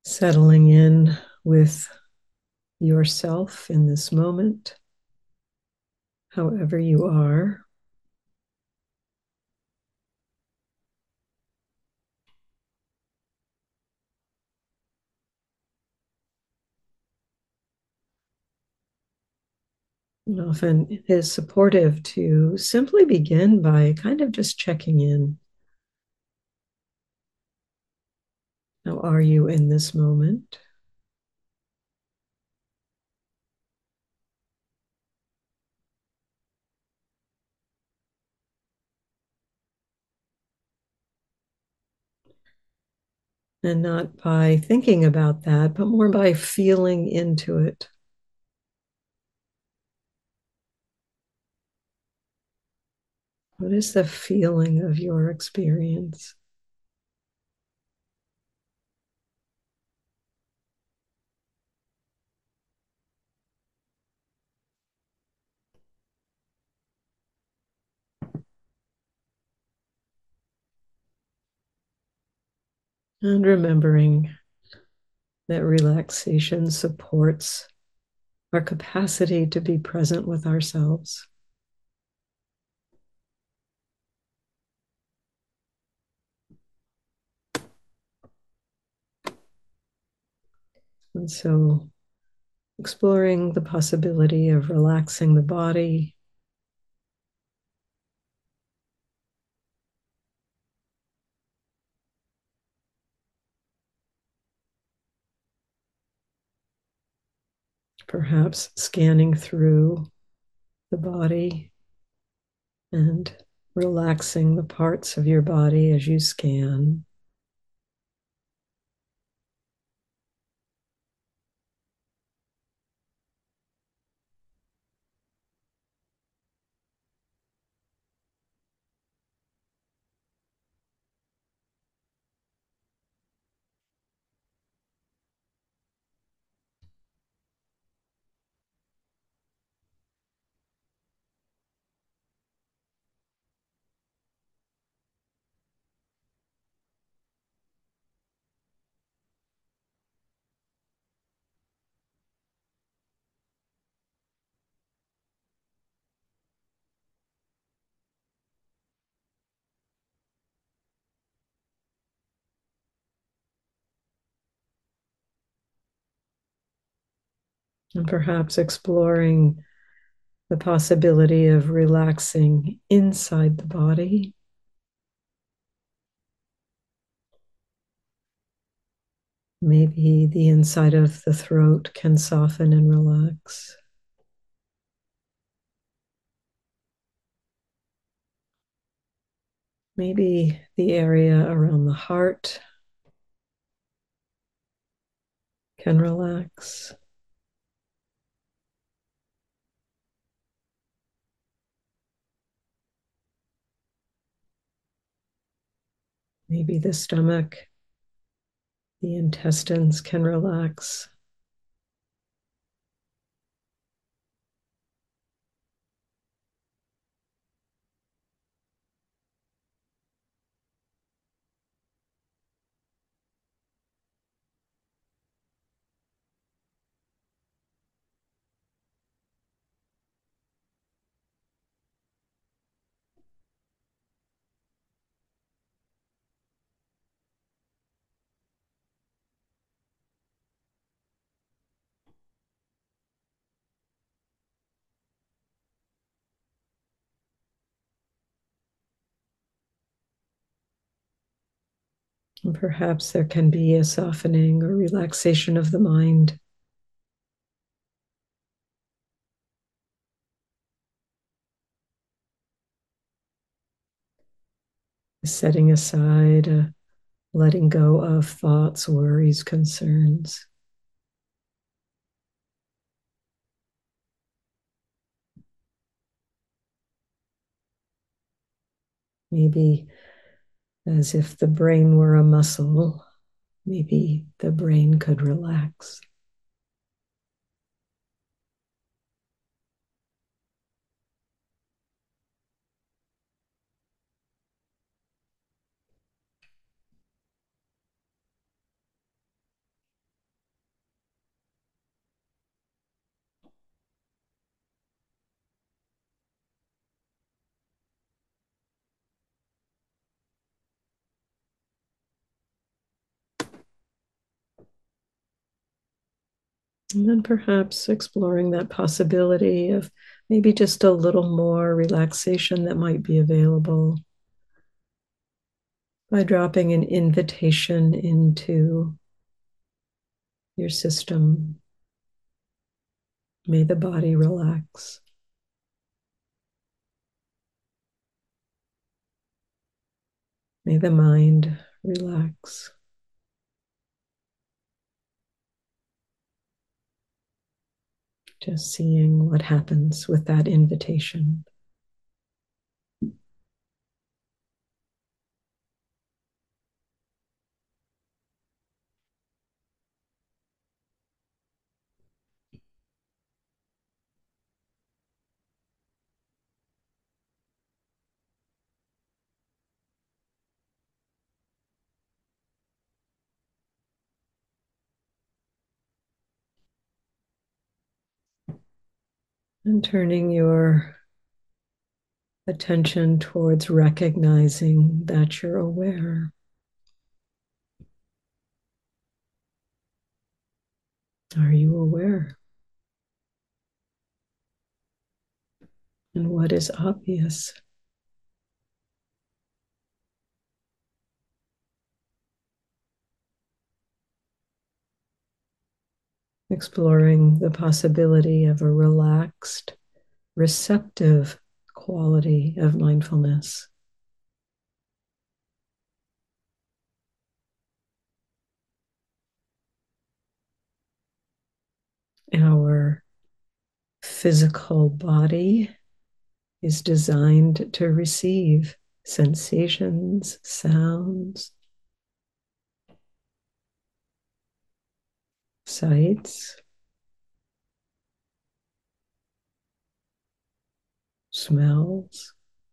Settling in with yourself in this moment, however you are. And often it is supportive to simply begin by kind of just checking in. How are you in this moment? And not by thinking about that, but more by feeling into it. What is the feeling of your experience? And remembering that relaxation supports our capacity to be present with ourselves. And so exploring the possibility of relaxing the body, perhaps scanning through the body and relaxing the parts of your body as you scan. And perhaps exploring the possibility of relaxing inside the body. Maybe the inside of the throat can soften and relax. Maybe the area around the heart can relax. Maybe the stomach, the intestines can relax. And perhaps there can be a softening or relaxation of the mind. Setting aside, letting go of thoughts, worries, concerns. Maybe as if the brain were a muscle, maybe the brain could relax. And then perhaps exploring that possibility of maybe just a little more relaxation that might be available by dropping an invitation into your system. May the body relax. May the mind relax. Just seeing what happens with that invitation. And turning your attention towards recognizing that you're aware. Are you aware? And what is obvious? Exploring the possibility of a relaxed, receptive quality of mindfulness. Our physical body is designed to receive sensations, sounds, sights, smells.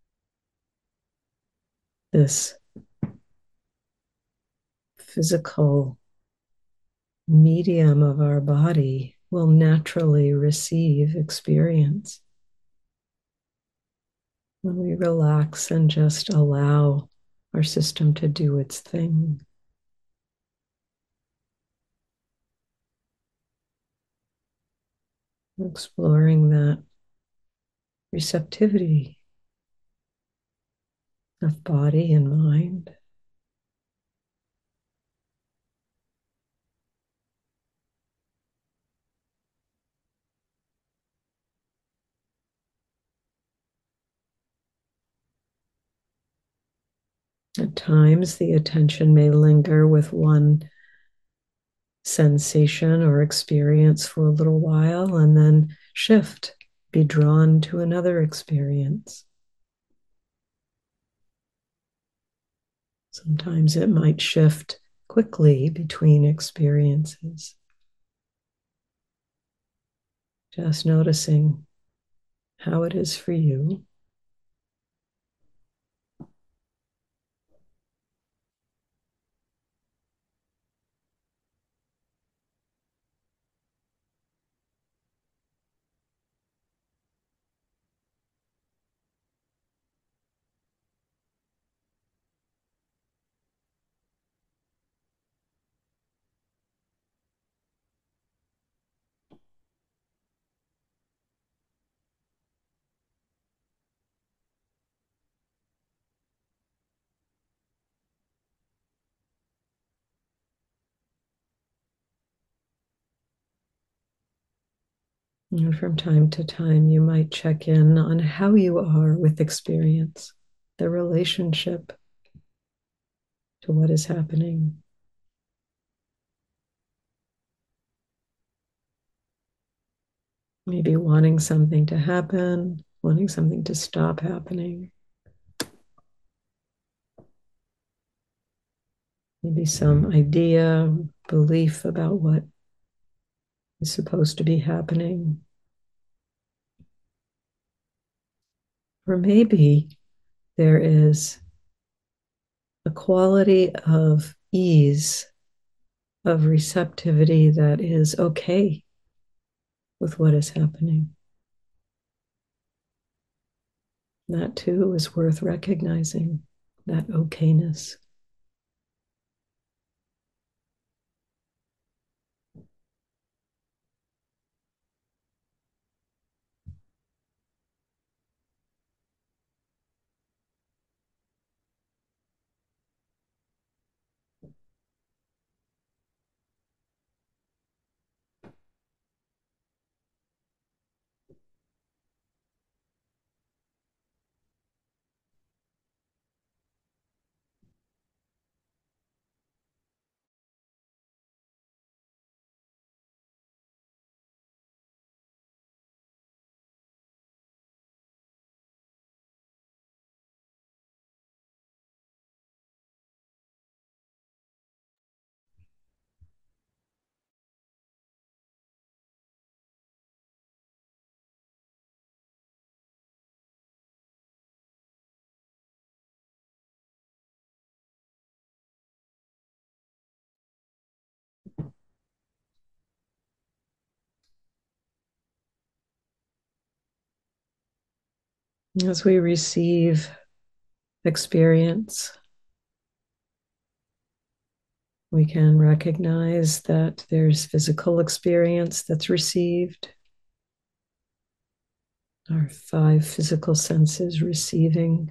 This physical medium of our body will naturally receive experience when we relax and just allow our system to do its thing. Exploring that receptivity of body and mind. At times, the attention may linger with one sensation or experience for a little while and then shift, be drawn to another experience. Sometimes it might shift quickly between experiences. Just noticing how it is for you. And from time to time, you might check in on how you are with experience, the relationship to what is happening. Maybe wanting something to happen, wanting something to stop happening. Maybe some idea, belief about what is supposed to be happening. Or maybe there is a quality of ease, of receptivity that is okay with what is happening. That too is worth recognizing, that okayness. As we receive experience, we can recognize that there's physical experience that's received, our five physical senses receiving.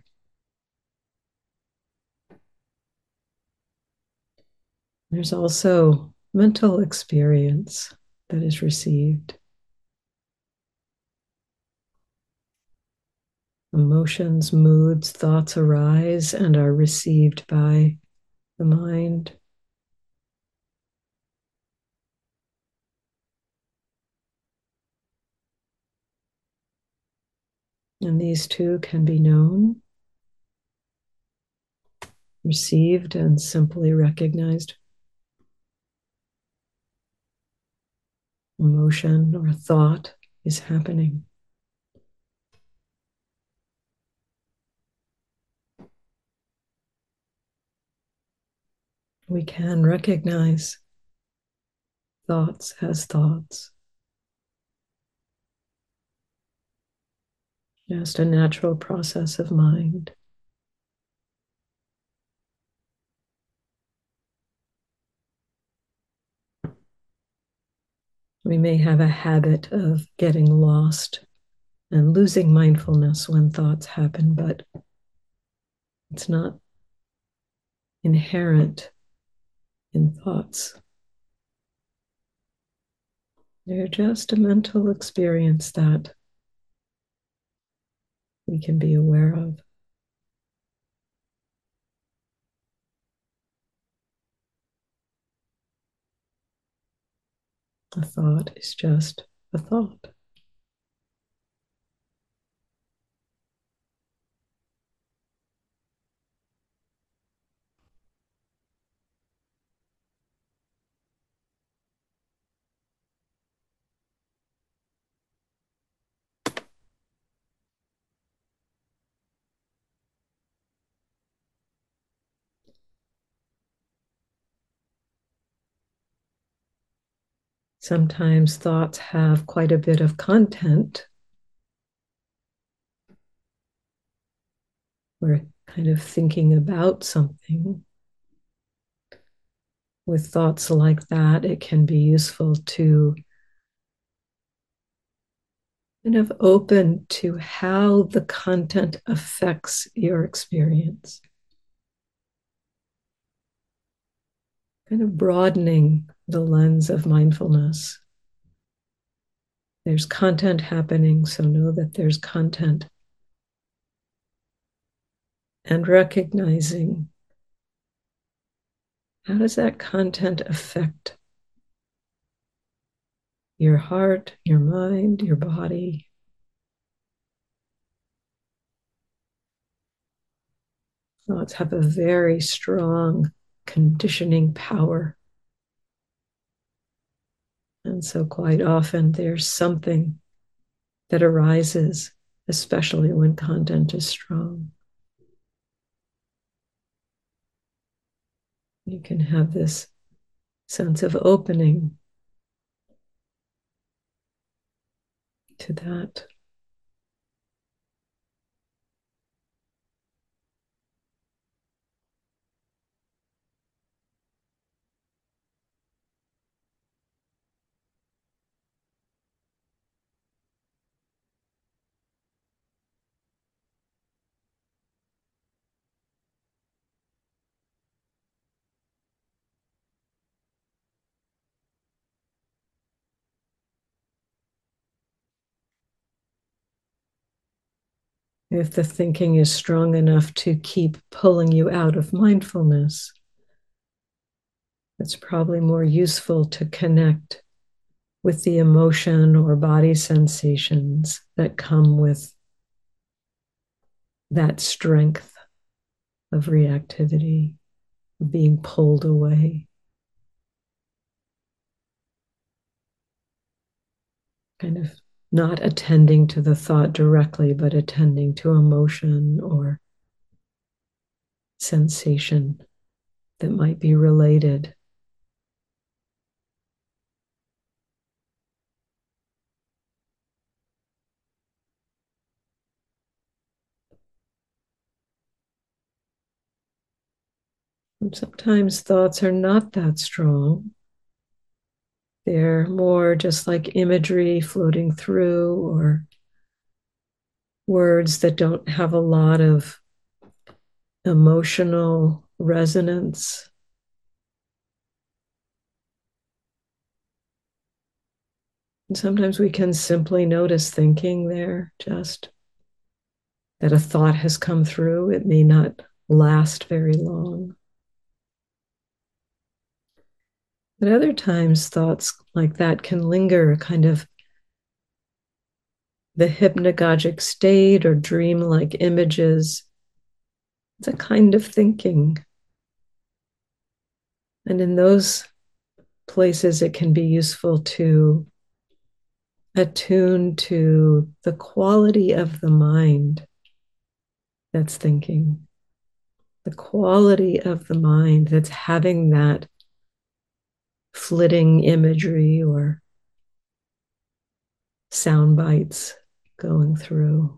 There's also mental experience that is received. Emotions, moods, thoughts arise and are received by the mind. And these two can be known, received, and simply recognized. Emotion or thought is happening. We can recognize thoughts as thoughts, just a natural process of mind. We may have a habit of getting lost and losing mindfulness when thoughts happen, but it's not inherent in thoughts. They're just a mental experience that we can be aware of. A thought is just a thought. Sometimes thoughts have quite a bit of content. We're kind of thinking about something. With thoughts like that, it can be useful to kind of open to how the content affects your experience. Kind of broadening the lens of mindfulness. There's content happening, so know that there's content. And recognizing how does that content affect your heart, your mind, your body. Thoughts have a very strong conditioning power. And so quite often there's something that arises, especially when content is strong. You can have this sense of opening to that. If the thinking is strong enough to keep pulling you out of mindfulness, it's probably more useful to connect with the emotion or body sensations that come with that strength of reactivity, being pulled away. Kind of not attending to the thought directly, but attending to emotion or sensation that might be related. And sometimes thoughts are not that strong. They're more just like imagery floating through, or words that don't have a lot of emotional resonance. And sometimes we can simply notice thinking there, just that a thought has come through. It may not last very long. But other times, thoughts like that can linger, kind of the hypnagogic state or dream-like images. It's a kind of thinking. And in those places, it can be useful to attune to the quality of the mind that's thinking, the quality of the mind that's having that flitting imagery or sound bites going through,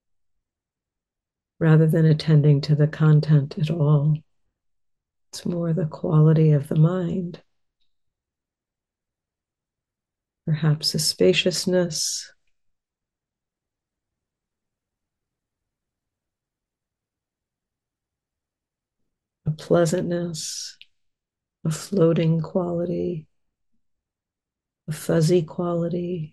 rather than attending to the content at all. It's more the quality of the mind, perhaps a spaciousness, a pleasantness, a floating quality, a fuzzy quality.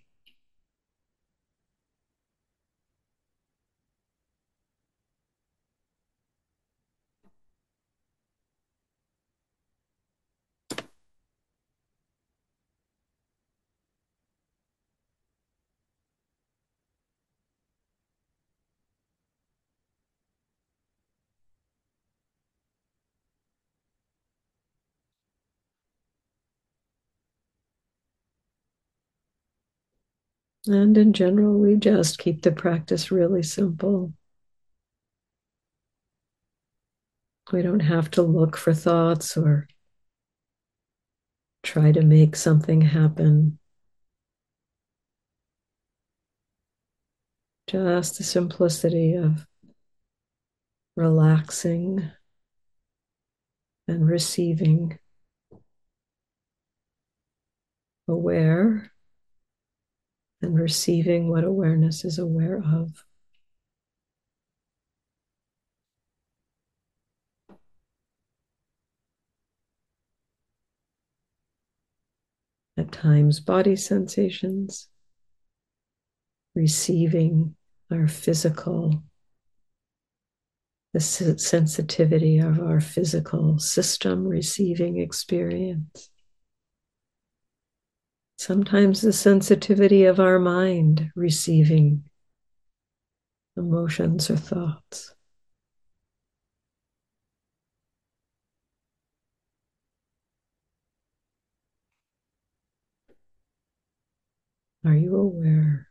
And in general, we just keep the practice really simple. We don't have to look for thoughts or try to make something happen. Just the simplicity of relaxing and receiving, aware and receiving what awareness is aware of. At times, body sensations, receiving our physical, the sensitivity of our physical system, receiving experience. Sometimes the sensitivity of our mind, receiving emotions or thoughts. Are you aware?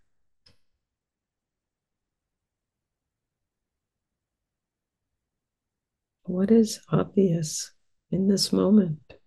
What is obvious in this moment?